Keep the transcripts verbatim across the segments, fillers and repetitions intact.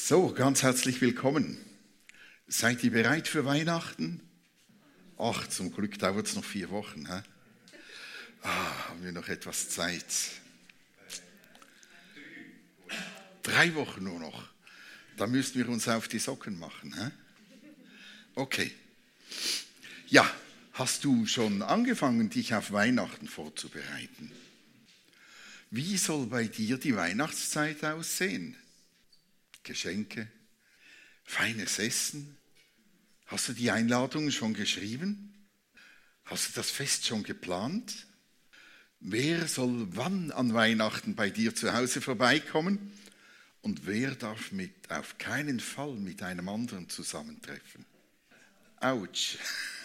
So, ganz herzlich willkommen. Seid ihr bereit für Weihnachten? Ach, zum Glück dauert es noch vier Wochen. Hä? Ah, haben wir noch etwas Zeit? Drei Wochen nur noch. Da müssen wir uns auf die Socken machen. Hä? Okay. Ja, hast du schon angefangen, dich auf Weihnachten vorzubereiten? Wie soll bei dir die Weihnachtszeit aussehen? Geschenke, feines Essen. Hast du die Einladungen schon geschrieben? Hast du das Fest schon geplant? Wer soll wann an Weihnachten bei dir zu Hause vorbeikommen? Und wer darf mit, auf keinen Fall mit einem anderen zusammentreffen? Autsch.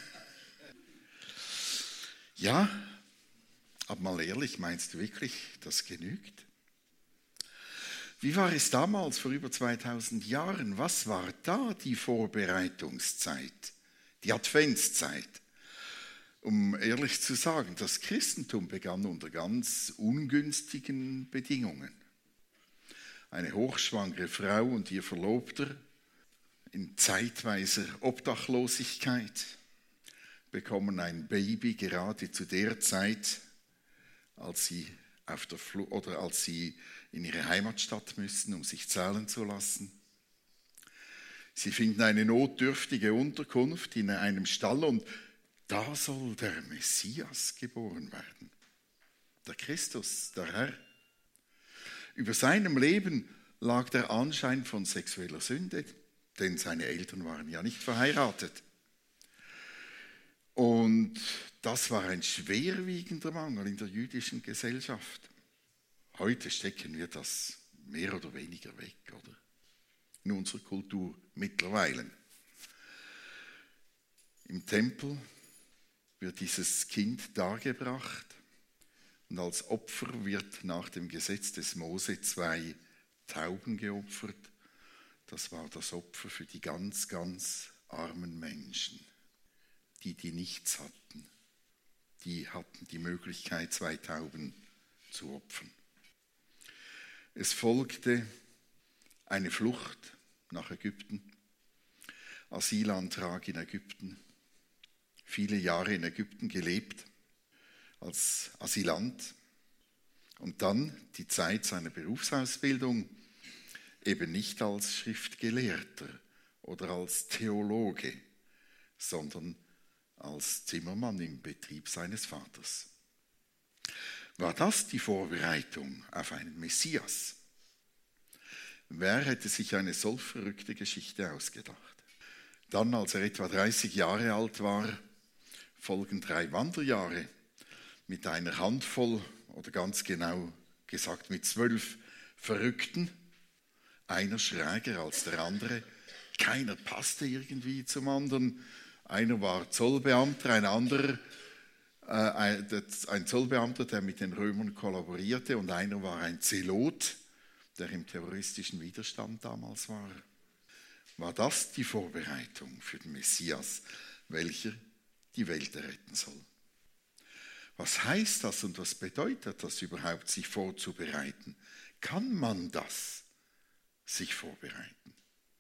Ja, aber mal ehrlich, meinst du wirklich, das genügt? Wie war es damals vor über zweitausend Jahren? Was war da die Vorbereitungszeit, die Adventszeit? Um ehrlich zu sagen, das Christentum begann unter ganz ungünstigen Bedingungen. Eine hochschwangere Frau und ihr Verlobter in zeitweiser Obdachlosigkeit bekommen ein Baby gerade zu der Zeit, als sie auf der Fl- oder als sie in ihre Heimatstadt müssen, um sich zahlen zu lassen. Sie finden eine notdürftige Unterkunft in einem Stall und da soll der Messias geboren werden. Der Christus, der Herr. Über seinem Leben lag der Anschein von sexueller Sünde, denn seine Eltern waren ja nicht verheiratet. Und das war ein schwerwiegender Mangel in der jüdischen Gesellschaft. Heute stecken wir das mehr oder weniger weg, oder? In unserer Kultur mittlerweile. Im Tempel wird dieses Kind dargebracht und als Opfer wird nach dem Gesetz des Mose zwei Tauben geopfert. Das war das Opfer für die ganz, ganz armen Menschen, die, die nichts hatten. Die hatten die Möglichkeit, zwei Tauben zu opfern. Es folgte eine Flucht nach Ägypten, Asylantrag in Ägypten, viele Jahre in Ägypten gelebt als Asylant und dann die Zeit seiner Berufsausbildung eben nicht als Schriftgelehrter oder als Theologe, sondern als Zimmermann im Betrieb seines Vaters. War das die Vorbereitung auf einen Messias? Wer hätte sich eine solch verrückte Geschichte ausgedacht? Dann, als er etwa dreißig Jahre alt war, folgen drei Wanderjahre mit einer Handvoll, oder ganz genau gesagt mit zwölf Verrückten, einer schräger als der andere, keiner passte irgendwie zum anderen, einer war Zollbeamter, ein anderer ein Zollbeamter, der mit den Römern kollaborierte, und einer war ein Zelot, der im terroristischen Widerstand damals war. War das die Vorbereitung für den Messias, welcher die Welt retten soll? Was heißt das und was bedeutet das überhaupt, sich vorzubereiten? Kann man das, sich vorbereiten?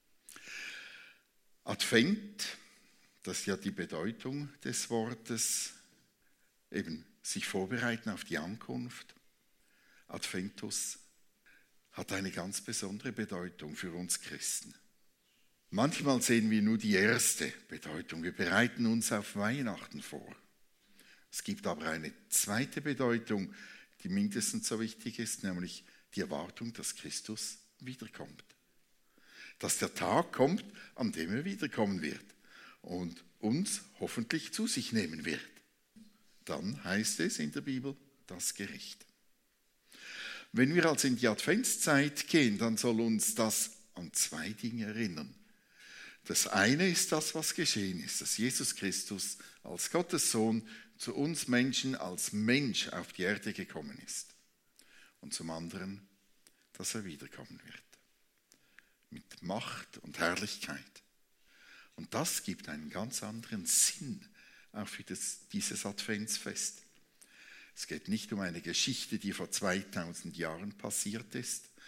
Advent, das ist ja die Bedeutung des Wortes, eben sich vorbereiten auf die Ankunft. Adventus hat eine ganz besondere Bedeutung für uns Christen. Manchmal sehen wir nur die erste Bedeutung. Wir bereiten uns auf Weihnachten vor. Es gibt aber eine zweite Bedeutung, die mindestens so wichtig ist, nämlich die Erwartung, dass Christus wiederkommt. Dass der Tag kommt, an dem er wiederkommen wird und uns hoffentlich zu sich nehmen wird. Dann heißt es in der Bibel das Gericht. Wenn wir also in die Adventszeit gehen, dann soll uns das an zwei Dinge erinnern. Das eine ist das, was geschehen ist, dass Jesus Christus als Gottes Sohn zu uns Menschen als Mensch auf die Erde gekommen ist. Und zum anderen, dass er wiederkommen wird. Mit Macht und Herrlichkeit. Und das gibt einen ganz anderen Sinn auch für das, dieses Adventsfest. Es geht nicht um eine Geschichte, die vor zweitausend Jahren passiert ist,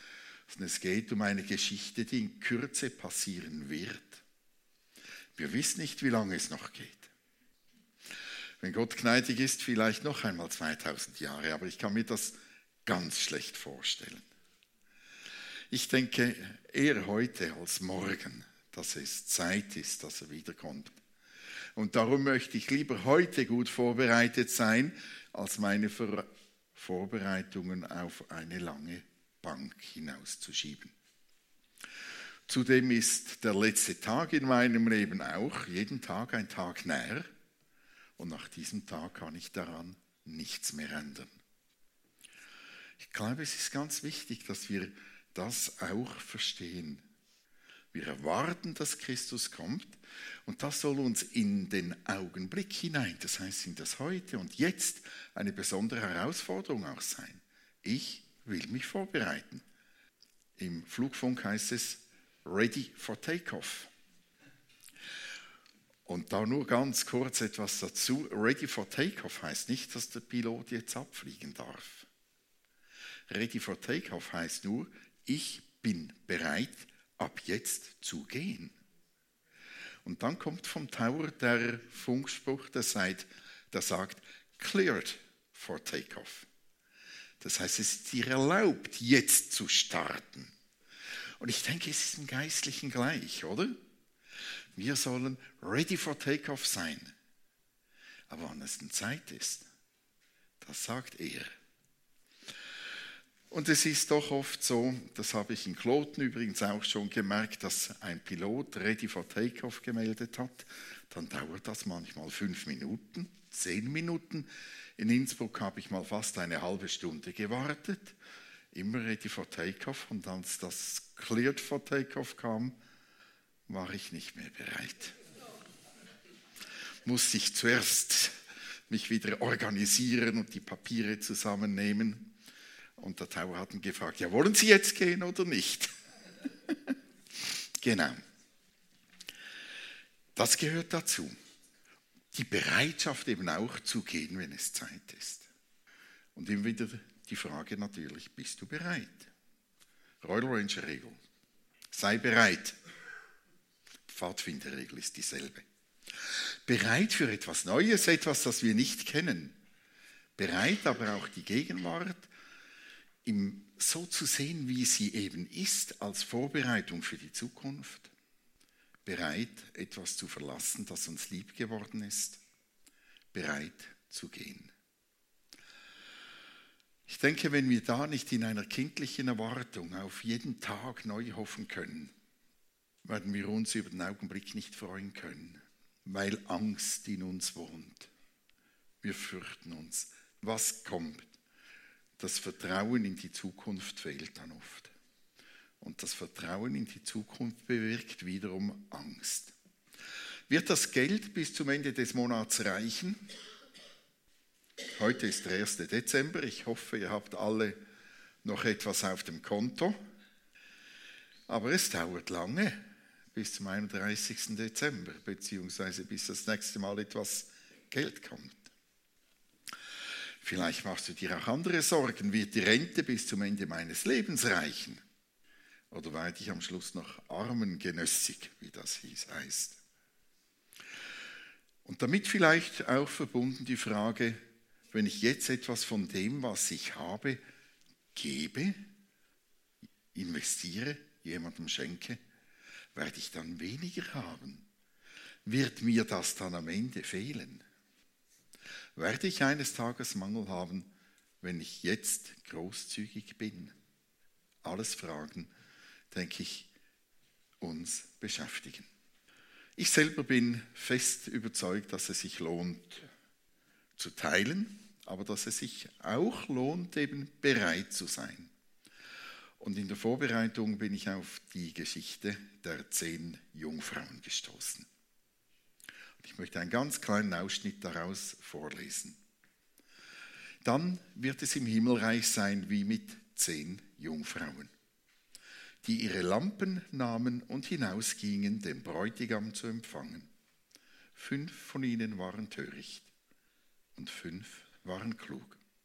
sondern es geht um eine Geschichte, die in Kürze passieren wird. Wir wissen nicht, wie lange es noch geht. Wenn Gott gnädig ist, vielleicht noch einmal zweitausend Jahre, aber ich kann mir das ganz schlecht vorstellen. Ich denke eher heute als morgen, dass es Zeit ist, dass er wiederkommt. Und darum möchte ich lieber heute gut vorbereitet sein, als meine Ver- Vorbereitungen auf eine lange Bank hinauszuschieben. Zudem ist der letzte Tag in meinem Leben auch jeden Tag ein Tag näher. Und nach diesem Tag kann ich daran nichts mehr ändern. Ich glaube, es ist ganz wichtig, dass wir das auch verstehen. Wir erwarten, dass Christus kommt und das soll uns in den Augenblick hinein, das heißt in das Heute und Jetzt, eine besondere Herausforderung auch sein. Ich will mich vorbereiten. Im Flugfunk heißt es ready for takeoff. Und da nur ganz kurz etwas dazu. Ready for takeoff heißt nicht, dass der Pilot jetzt abfliegen darf. Ready for takeoff heißt nur, ich bin bereit, ab jetzt zu gehen. Und dann kommt vom Tower der Funkspruch, der sagt, der sagt cleared for takeoff. Das heißt, es ist dir erlaubt, jetzt zu starten. Und ich denke, es ist im Geistlichen gleich, oder? Wir sollen ready for takeoff sein. Aber wann es denn Zeit ist, das sagt er. Und es ist doch oft so, das habe ich in Kloten übrigens auch schon gemerkt, dass ein Pilot ready for takeoff gemeldet hat. Dann dauert das manchmal fünf Minuten, zehn Minuten. In Innsbruck habe ich mal fast eine halbe Stunde gewartet. Immer ready for takeoff. Und als das cleared for takeoff kam, war ich nicht mehr bereit. Musste ich zuerst mich wieder organisieren und die Papiere zusammennehmen. Und der Tower hat ihn gefragt, ja, wollen Sie jetzt gehen oder nicht? Genau. Das gehört dazu. Die Bereitschaft eben auch zu gehen, wenn es Zeit ist. Und immer wieder die Frage natürlich, bist du bereit? Royal Ranger Regel. Sei bereit. Pfadfinderregel ist dieselbe. Bereit für etwas Neues, etwas, das wir nicht kennen. Bereit, aber auch die Gegenwart im, so zu sehen, wie sie eben ist, als Vorbereitung für die Zukunft. Bereit, etwas zu verlassen, das uns lieb geworden ist. Bereit zu gehen. Ich denke, wenn wir da nicht in einer kindlichen Erwartung auf jeden Tag neu hoffen können, werden wir uns über den Augenblick nicht freuen können, weil Angst in uns wohnt. Wir fürchten uns. Was kommt? Das Vertrauen in die Zukunft fehlt dann oft. Und das Vertrauen in die Zukunft bewirkt wiederum Angst. Wird das Geld bis zum Ende des Monats reichen? Heute ist der erste Dezember. Ich hoffe, ihr habt alle noch etwas auf dem Konto. Aber es dauert lange bis zum einunddreißigsten Dezember, beziehungsweise bis das nächste Mal etwas Geld kommt. Vielleicht machst du dir auch andere Sorgen. Wird die Rente bis zum Ende meines Lebens reichen? Oder werde ich am Schluss noch armengenössig, wie das hieß, heißt? Und damit vielleicht auch verbunden die Frage, wenn ich jetzt etwas von dem, was ich habe, gebe, investiere, jemandem schenke, werde ich dann weniger haben? Wird mir das dann am Ende fehlen? Werde ich eines Tages Mangel haben, wenn ich jetzt großzügig bin? Alles Fragen, denke ich, uns beschäftigen. Ich selber bin fest überzeugt, dass es sich lohnt zu teilen, aber dass es sich auch lohnt, eben bereit zu sein. Und in der Vorbereitung bin ich auf die Geschichte der zehn Jungfrauen gestoßen. Ich möchte einen ganz kleinen Ausschnitt daraus vorlesen. Dann wird es im Himmelreich sein wie mit zehn Jungfrauen, die ihre Lampen nahmen und hinausgingen, den Bräutigam zu empfangen. Fünf von ihnen waren töricht und fünf waren klug.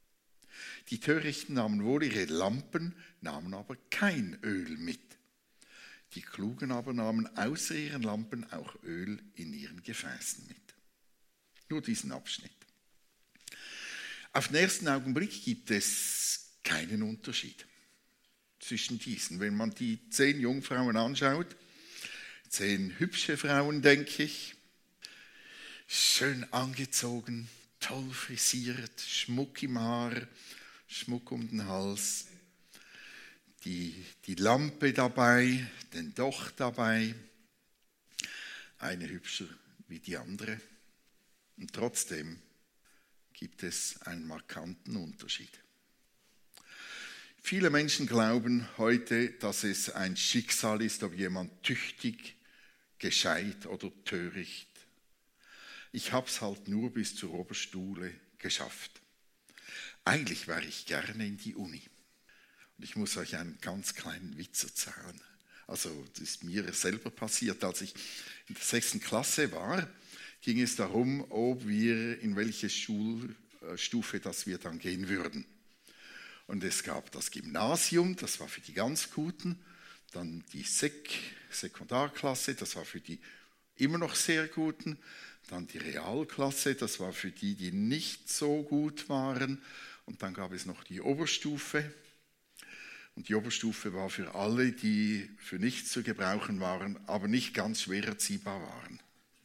Die Törichten nahmen wohl ihre Lampen, nahmen aber kein Öl mit. Die Klugen aber nahmen außer ihren Lampen auch Öl in ihren Gefäßen mit. Nur diesen Abschnitt. Auf den ersten Augenblick gibt es keinen Unterschied zwischen diesen. Wenn man die zehn Jungfrauen anschaut, zehn hübsche Frauen, denke ich, schön angezogen, toll frisiert, Schmuck im Haar, Schmuck um den Hals, die, die Lampe dabei, den Docht dabei, eine hübscher wie die andere. Und trotzdem gibt es einen markanten Unterschied. Viele Menschen glauben heute, dass es ein Schicksal ist, ob jemand tüchtig, gescheit oder töricht. Ich habe es halt nur bis zur Oberstufe geschafft. Eigentlich wäre ich gerne in die Uni. Und ich muss euch einen ganz kleinen Witz erzählen. Also das ist mir selber passiert. Als ich in der sechsten Klasse war, ging es darum, ob wir in welche Schulstufe das wir dann gehen würden. Und es gab das Gymnasium, das war für die ganz Guten, dann die Sek, Sekundarklasse, das war für die immer noch sehr Guten, dann die Realklasse, das war für die, die nicht so gut waren, und dann gab es noch die Oberstufe. Und die Oberstufe war für alle, die für nichts zu gebrauchen waren, aber nicht ganz schwer erziehbar waren.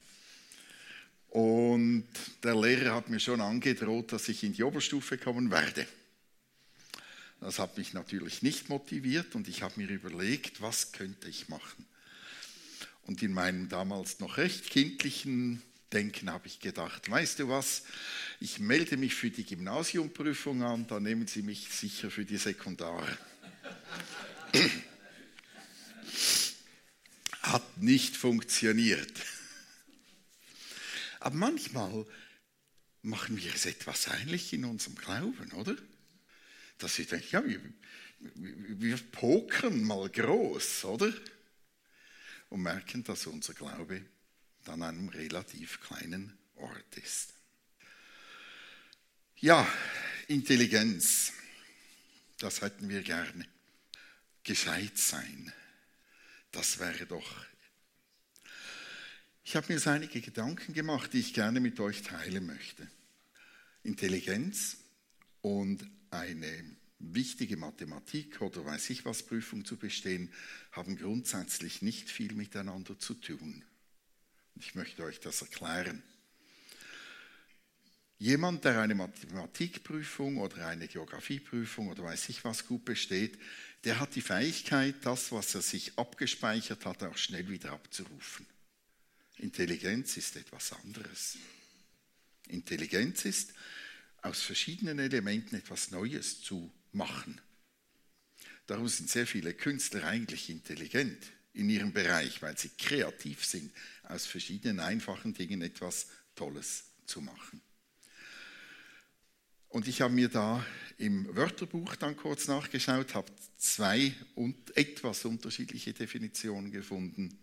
Und der Lehrer hat mir schon angedroht, dass ich in die Oberstufe kommen werde. Das hat mich natürlich nicht motiviert und ich habe mir überlegt, was könnte ich machen. Und in meinem damals noch recht kindlichen Denken habe ich gedacht, weißt du was, ich melde mich für die Gymnasiumprüfung an, dann nehmen Sie mich sicher für die Sekundar. Hat nicht funktioniert. Aber manchmal machen wir es etwas ähnlich in unserem Glauben, oder? Dass wir denken, ja, wir, wir pokern mal groß, oder? Und merken, dass unser Glaube dann an einem relativ kleinen Ort ist. Ja, Intelligenz, das hätten wir gerne. Gescheit sein, das wäre doch. Ich habe mir so einige Gedanken gemacht, die ich gerne mit euch teilen möchte. Intelligenz und eine wichtige Mathematik oder weiß ich was Prüfung zu bestehen, haben grundsätzlich nicht viel miteinander zu tun. Ich möchte euch das erklären. Jemand, der eine Mathematikprüfung oder eine Geografieprüfung oder weiß ich was gut besteht, der hat die Fähigkeit, das, was er sich abgespeichert hat, auch schnell wieder abzurufen. Intelligenz ist etwas anderes. Intelligenz ist, aus verschiedenen Elementen etwas Neues zu machen. Darum sind sehr viele Künstler eigentlich intelligent in ihrem Bereich, weil sie kreativ sind, aus verschiedenen einfachen Dingen etwas Tolles zu machen. Und ich habe mir da im Wörterbuch dann kurz nachgeschaut, habe zwei und etwas unterschiedliche Definitionen gefunden.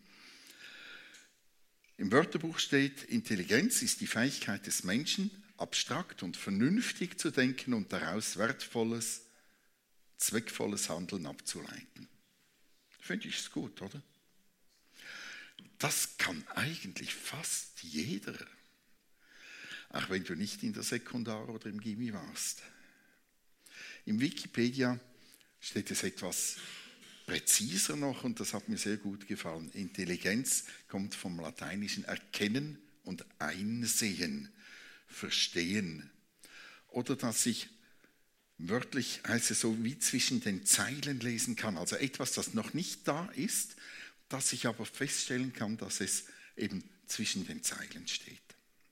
Im Wörterbuch steht, Intelligenz ist die Fähigkeit des Menschen, abstrakt und vernünftig zu denken und daraus wertvolles, zweckvolles Handeln abzuleiten. Finde ich es gut, oder? Das kann eigentlich fast jeder, auch wenn du nicht in der Sekundar oder im Gymi warst. Im Wikipedia steht es etwas präziser noch und das hat mir sehr gut gefallen. Intelligenz kommt vom lateinischen Erkennen und Einsehen, Verstehen. Oder dass ich wörtlich heißt es so wie zwischen den Zeilen lesen kann. Also etwas, das noch nicht da ist, das ich aber feststellen kann, dass es eben zwischen den Zeilen steht.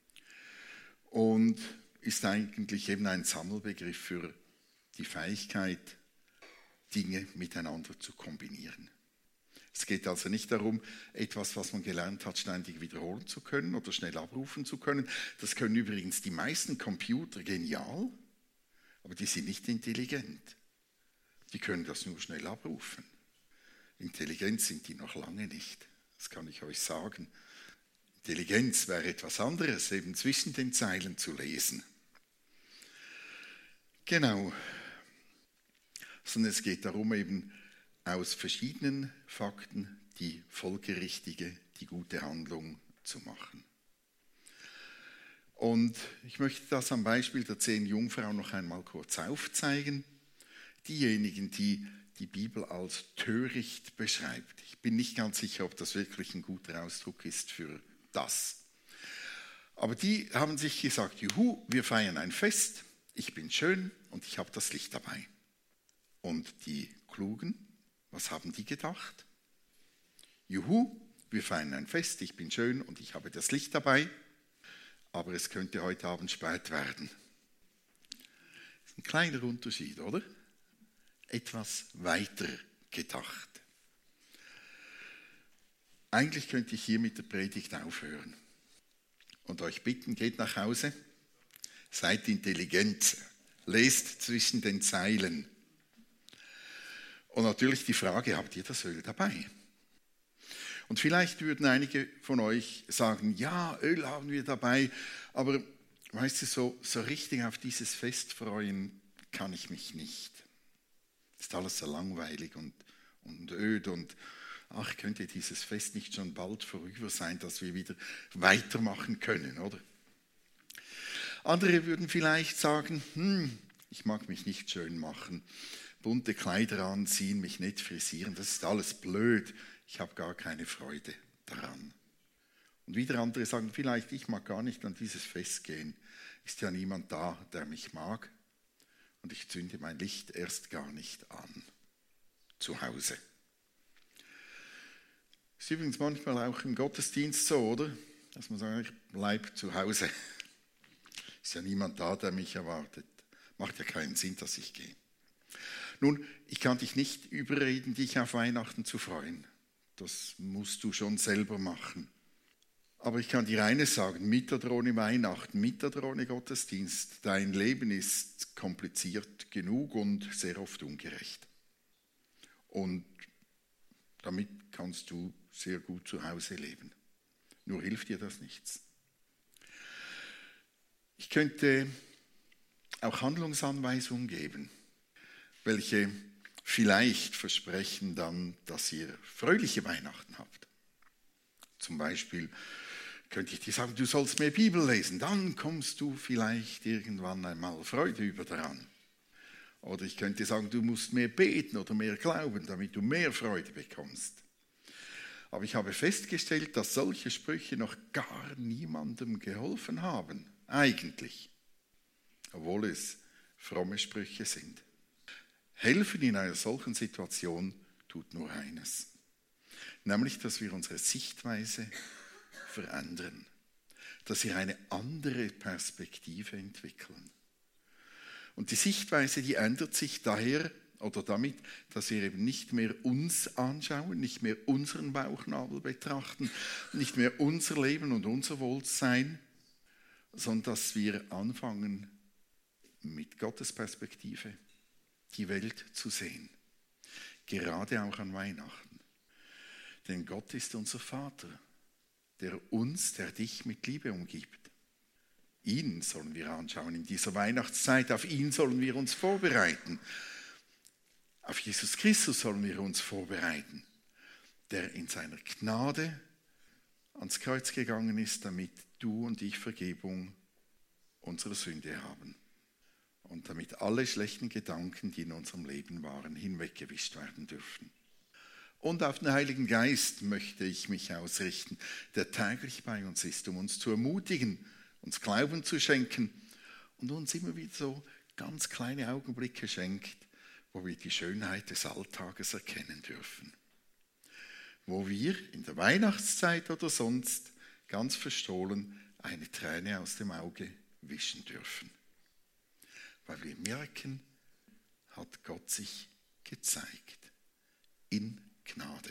Und ist eigentlich eben ein Sammelbegriff für die Fähigkeit, Dinge miteinander zu kombinieren. Es geht also nicht darum, etwas, was man gelernt hat, ständig wiederholen zu können oder schnell abrufen zu können. Das können übrigens die meisten Computer genial, aber die sind nicht intelligent. Die können das nur schnell abrufen. Intelligent sind die noch lange nicht. Das kann ich euch sagen. Intelligenz wäre etwas anderes, eben zwischen den Zeilen zu lesen. Genau. Sondern es geht darum, eben aus verschiedenen Fakten die folgerichtige, die gute Handlung zu machen. Und ich möchte das am Beispiel der zehn Jungfrauen noch einmal kurz aufzeigen. Diejenigen, die die Bibel als töricht beschreibt. Ich bin nicht ganz sicher, ob das wirklich ein guter Ausdruck ist für das. Aber die haben sich gesagt, juhu, wir feiern ein Fest, ich bin schön und ich habe das Licht dabei. Und die Klugen, was haben die gedacht? Juhu, wir feiern ein Fest, ich bin schön und ich habe das Licht dabei, aber es könnte heute Abend spät werden. Das ist ein kleiner Unterschied, oder? Etwas weiter gedacht. Eigentlich könnte ich hier mit der Predigt aufhören und euch bitten, geht nach Hause, seid intelligent, lest zwischen den Zeilen. Und natürlich die Frage, habt ihr das Öl dabei? Und vielleicht würden einige von euch sagen, ja, Öl haben wir dabei, aber weißt du, so, so richtig auf dieses Fest freuen kann ich mich nicht. Ist alles so langweilig und, und öd und ach, könnte dieses Fest nicht schon bald vorüber sein, dass wir wieder weitermachen können, oder? Andere würden vielleicht sagen, hm, ich mag mich nicht schön machen, bunte Kleider anziehen, mich nicht frisieren, das ist alles blöd, ich habe gar keine Freude daran. Und wieder andere sagen, vielleicht ich mag gar nicht an dieses Fest gehen, ist ja niemand da, der mich mag. Und ich zünde mein Licht erst gar nicht an, zu Hause. Ist übrigens manchmal auch im Gottesdienst so, oder? Dass man sagt, ich bleibe zu Hause. Ist ja niemand da, der mich erwartet. Macht ja keinen Sinn, dass ich gehe. Nun, ich kann dich nicht überreden, dich auf Weihnachten zu freuen. Das musst du schon selber machen. Aber ich kann dir eines sagen, mit oder ohne Weihnachten, mit oder ohne Gottesdienst, dein Leben ist kompliziert genug und sehr oft ungerecht. Und damit kannst du sehr gut zu Hause leben. Nur hilft dir das nichts. Ich könnte auch Handlungsanweisungen geben, welche vielleicht versprechen dann, dass ihr fröhliche Weihnachten habt. Zum Beispiel könnte ich dir sagen, du sollst mehr Bibel lesen, dann kommst du vielleicht irgendwann einmal Freude über daran. Oder ich könnte sagen, du musst mehr beten oder mehr glauben, damit du mehr Freude bekommst. Aber ich habe festgestellt, dass solche Sprüche noch gar niemandem geholfen haben, eigentlich, obwohl es fromme Sprüche sind. Helfen in einer solchen Situation tut nur eines, nämlich, dass wir unsere Sichtweise verändern, dass wir eine andere Perspektive entwickeln. Und die Sichtweise, die ändert sich daher oder damit, dass wir eben nicht mehr uns anschauen, nicht mehr unseren Bauchnabel betrachten, nicht mehr unser Leben und unser Wohlsein, sondern dass wir anfangen, mit Gottes Perspektive die Welt zu sehen. Gerade auch an Weihnachten. Denn Gott ist unser Vater, der uns, der dich mit Liebe umgibt. Ihn sollen wir anschauen in dieser Weihnachtszeit, auf ihn sollen wir uns vorbereiten. Auf Jesus Christus sollen wir uns vorbereiten, der in seiner Gnade ans Kreuz gegangen ist, damit du und ich Vergebung unserer Sünde haben. Und damit alle schlechten Gedanken, die in unserem Leben waren, hinweggewischt werden dürfen. Und auf den Heiligen Geist möchte ich mich ausrichten, der täglich bei uns ist, um uns zu ermutigen, uns Glauben zu schenken und uns immer wieder so ganz kleine Augenblicke schenkt, wo wir die Schönheit des Alltages erkennen dürfen. Wo wir in der Weihnachtszeit oder sonst ganz verstohlen eine Träne aus dem Auge wischen dürfen. Weil wir merken, hat Gott sich gezeigt. In Gnade.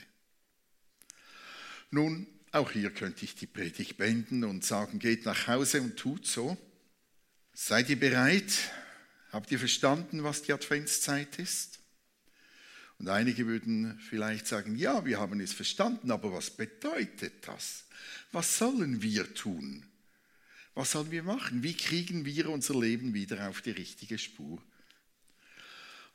Nun, auch hier könnte ich die Predigt beenden und sagen, geht nach Hause und tut so. Seid ihr bereit? Habt ihr verstanden, was die Adventszeit ist? Und einige würden vielleicht sagen, ja, wir haben es verstanden, aber was bedeutet das? Was sollen wir tun? Was sollen wir machen? Wie kriegen wir unser Leben wieder auf die richtige Spur?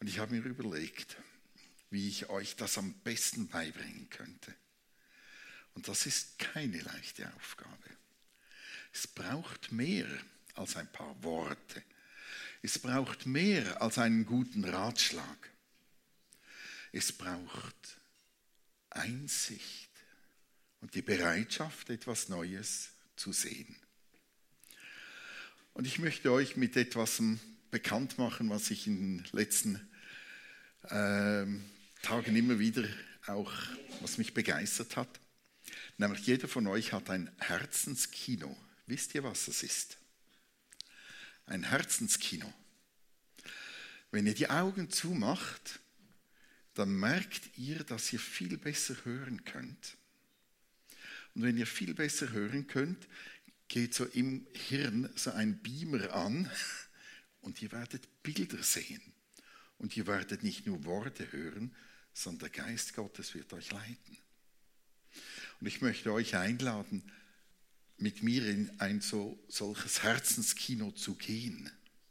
Und ich habe mir überlegt, wie ich euch das am besten beibringen könnte. Und das ist keine leichte Aufgabe. Es braucht mehr als ein paar Worte. Es braucht mehr als einen guten Ratschlag. Es braucht Einsicht und die Bereitschaft, etwas Neues zu sehen. Und ich möchte euch mit etwas bekannt machen, was ich in den letzten äh, Tagen immer wieder auch, was mich begeistert hat. Nämlich jeder von euch hat ein Herzenskino. Wisst ihr, was das ist? Ein Herzenskino. Wenn ihr die Augen zumacht, dann merkt ihr, dass ihr viel besser hören könnt. Und wenn ihr viel besser hören könnt, geht so im Hirn so ein Beamer an und ihr werdet Bilder sehen. Und ihr werdet nicht nur Worte hören, sondern der Geist Gottes wird euch leiten. Und ich möchte euch einladen, mit mir in ein so, solches Herzenskino zu gehen.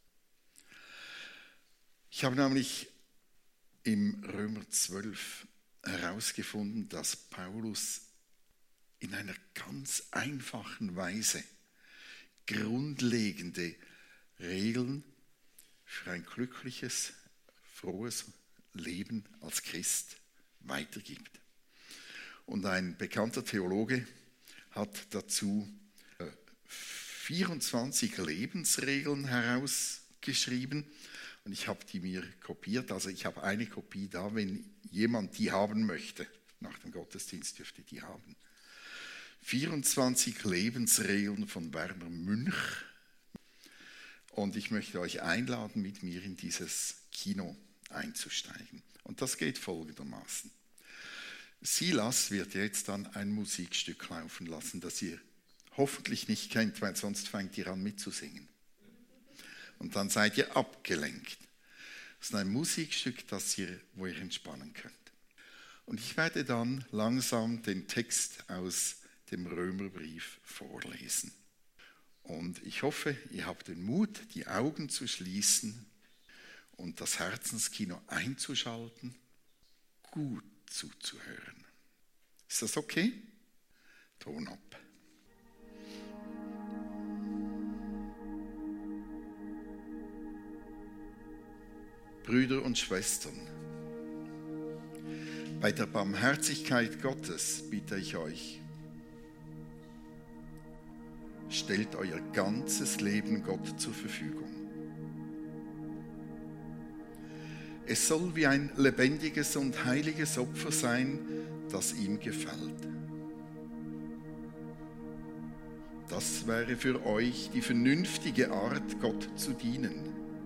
Ich habe nämlich im Römer zwölf herausgefunden, dass Paulus in einer ganz einfachen Weise grundlegende Regeln für ein glückliches, frohes Leben als Christ weitergibt. Und ein bekannter Theologe hat dazu vierundzwanzig Lebensregeln herausgeschrieben und ich habe die mir kopiert. Also ich habe eine Kopie da, wenn jemand die haben möchte. Nach dem Gottesdienst dürfte die haben. vierundzwanzig Lebensregeln von Werner Münch. Und ich möchte euch einladen, mit mir in dieses Kino einzusteigen. Und das geht folgendermaßen. Silas wird jetzt dann ein Musikstück laufen lassen, das ihr hoffentlich nicht kennt, weil sonst fängt ihr an mitzusingen. Und dann seid ihr abgelenkt. Das ist ein Musikstück, das ihr, wo ihr entspannen könnt. Und ich werde dann langsam den Text aus dem Römerbrief vorlesen. Und ich hoffe, ihr habt den Mut, die Augen zu schließen und das Herzenskino einzuschalten, gut zuzuhören. Ist das okay? Ton ab. Brüder und Schwestern, bei der Barmherzigkeit Gottes bitte ich euch, stellt euer ganzes Leben Gott zur Verfügung. Es soll wie ein lebendiges und heiliges Opfer sein, das ihm gefällt. Das wäre für euch die vernünftige Art, Gott zu dienen.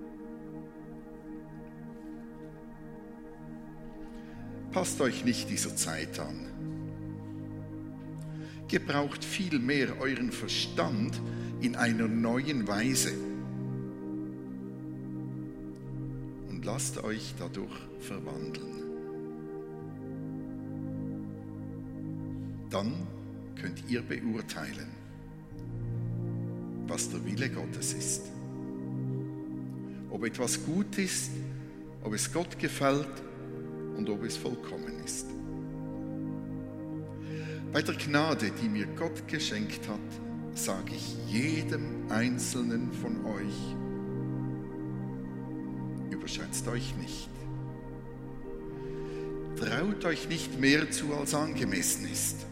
Passt euch nicht dieser Zeit an. Gebraucht vielmehr euren Verstand in einer neuen Weise und lasst euch dadurch verwandeln. Dann könnt ihr beurteilen, was der Wille Gottes ist. Ob etwas gut ist, ob es Gott gefällt und ob es vollkommen ist. Bei der Gnade, die mir Gott geschenkt hat, sage ich jedem Einzelnen von euch, überschätzt euch nicht. Traut euch nicht mehr zu, als angemessen ist.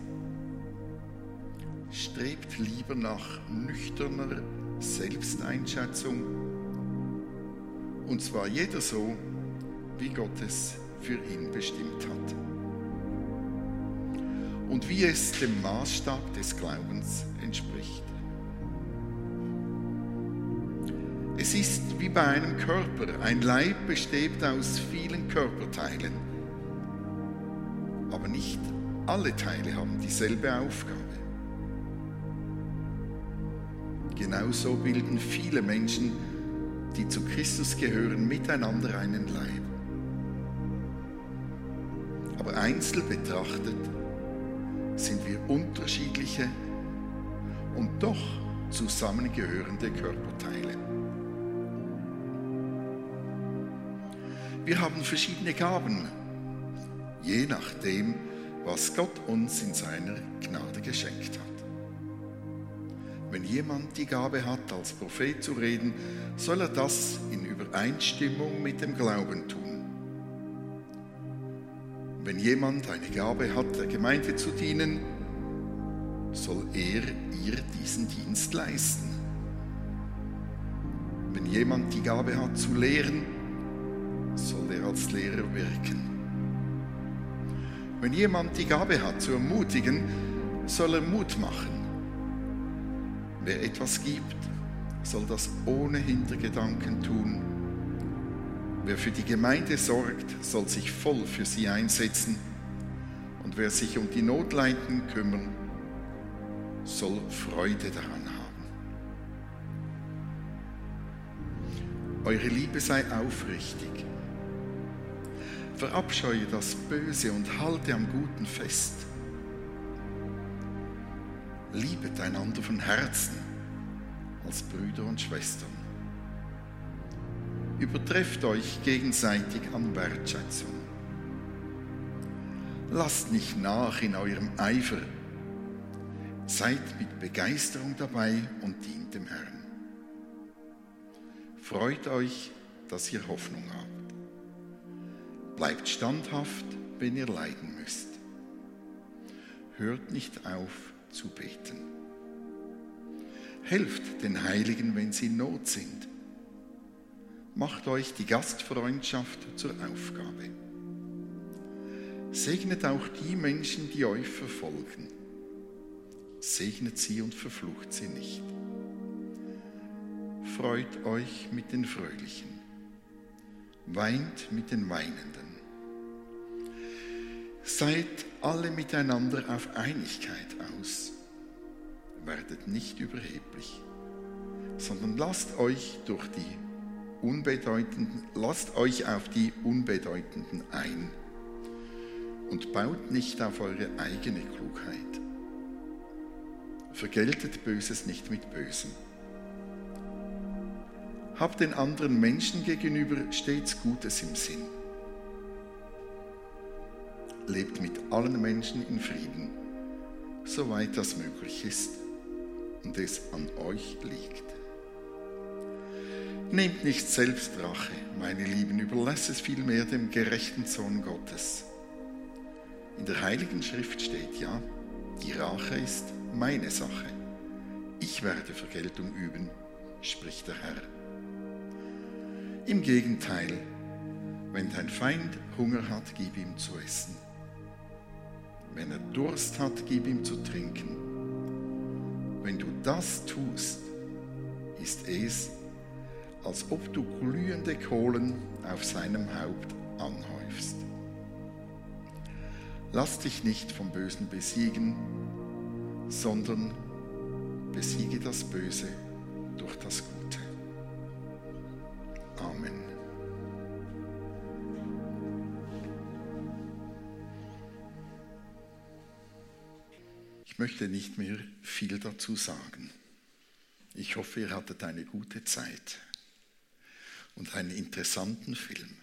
Strebt lieber nach nüchterner Selbsteinschätzung, und zwar jeder so, wie Gott es für ihn bestimmt hat. Und wie es dem Maßstab des Glaubens entspricht. Es ist wie bei einem Körper. Ein Leib besteht aus vielen Körperteilen. Aber nicht alle Teile haben dieselbe Aufgabe. Genauso bilden viele Menschen, die zu Christus gehören, miteinander einen Leib. Aber einzeln betrachtet sind wir unterschiedliche und doch zusammengehörende Körperteile. Wir haben verschiedene Gaben, je nachdem, was Gott uns in seiner Gnade geschenkt hat. Wenn jemand die Gabe hat, als Prophet zu reden, soll er das in Übereinstimmung mit dem Glauben tun. Wenn jemand eine Gabe hat, der Gemeinde zu dienen, soll er ihr diesen Dienst leisten. Wenn jemand die Gabe hat, zu lehren, soll er als Lehrer wirken. Wenn jemand die Gabe hat, zu ermutigen, soll er Mut machen. Wer etwas gibt, soll das ohne Hintergedanken tun. Wer für die Gemeinde sorgt, soll sich voll für sie einsetzen. Und wer sich um die Notleidenden kümmert, soll Freude daran haben. Eure Liebe sei aufrichtig. Verabscheue das Böse und halte am Guten fest. Liebet einander von Herzen als Brüder und Schwestern. Übertrefft euch gegenseitig an Wertschätzung. Lasst nicht nach in eurem Eifer. Seid mit Begeisterung dabei und dient dem Herrn. Freut euch, dass ihr Hoffnung habt. Bleibt standhaft, wenn ihr leiden müsst. Hört nicht auf zu beten. Helft den Heiligen, wenn sie in Not sind. Macht euch die Gastfreundschaft zur Aufgabe. Segnet auch die Menschen, die euch verfolgen. Segnet sie und verflucht sie nicht. Freut euch mit den Fröhlichen. Weint mit den Weinenden. Seid alle miteinander auf Einigkeit aus. Werdet nicht überheblich, sondern lasst euch durch die Unbedeutenden, lasst euch auf die Unbedeutenden ein und baut nicht auf eure eigene Klugheit. Vergeltet Böses nicht mit Bösem. Habt den anderen Menschen gegenüber stets Gutes im Sinn. Lebt mit allen Menschen in Frieden, soweit das möglich ist und es an euch liegt. Nehmt nicht selbst Rache, meine Lieben, überlasst es vielmehr dem gerechten Sohn Gottes. In der Heiligen Schrift steht ja, die Rache ist meine Sache. Ich werde Vergeltung üben, spricht der Herr. Im Gegenteil, wenn dein Feind Hunger hat, gib ihm zu essen. Wenn er Durst hat, gib ihm zu trinken. Wenn du das tust, ist es, als ob du glühende Kohlen auf seinem Haupt anhäufst. Lass dich nicht vom Bösen besiegen, sondern besiege das Böse durch das Gute. Amen. Ich möchte nicht mehr viel dazu sagen. Ich hoffe, ihr hattet eine gute Zeit und einen interessanten Film.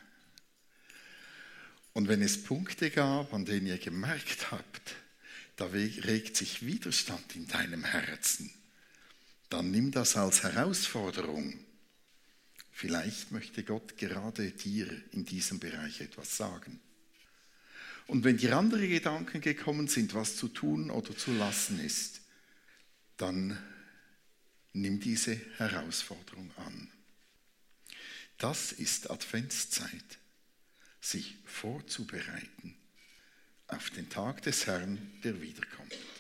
Und wenn es Punkte gab, an denen ihr gemerkt habt, da regt sich Widerstand in deinem Herzen, dann nimm das als Herausforderung. Vielleicht möchte Gott gerade dir in diesem Bereich etwas sagen. Und wenn dir andere Gedanken gekommen sind, was zu tun oder zu lassen ist, dann nimm diese Herausforderung an. Das ist Adventszeit, sich vorzubereiten auf den Tag des Herrn, der wiederkommt.